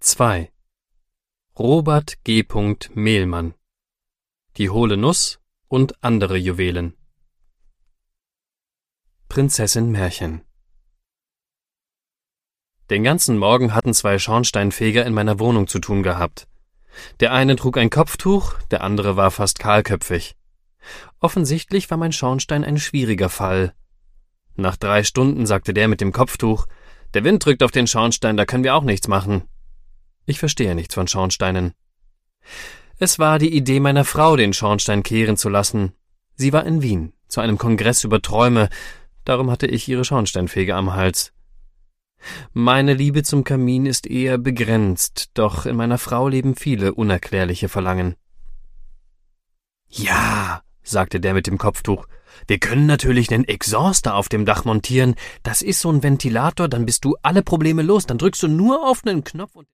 2. Robert G. Mehlmann. Die hohle Nuss und andere Juwelen. Prinzessin Märchen. Den ganzen Morgen hatten 2 Schornsteinfeger in meiner Wohnung zu tun gehabt. Der eine trug ein Kopftuch, der andere war fast kahlköpfig. Offensichtlich war mein Schornstein ein schwieriger Fall. Nach 3 Stunden sagte der mit dem Kopftuch: »Der Wind drückt auf den Schornstein, da können wir auch nichts machen.« Ich verstehe nichts von Schornsteinen. Es war die Idee meiner Frau, den Schornstein kehren zu lassen. Sie war in Wien, zu einem Kongress über Träume, darum hatte ich ihre Schornsteinfeger am Hals. Meine Liebe zum Kamin ist eher begrenzt, doch in meiner Frau leben viele unerklärliche Verlangen. »Ja«, sagte der mit dem Kopftuch, »wir können natürlich einen Exhauster auf dem Dach montieren. Das ist so ein Ventilator, dann bist du alle Probleme los, dann drückst du nur auf einen Knopf und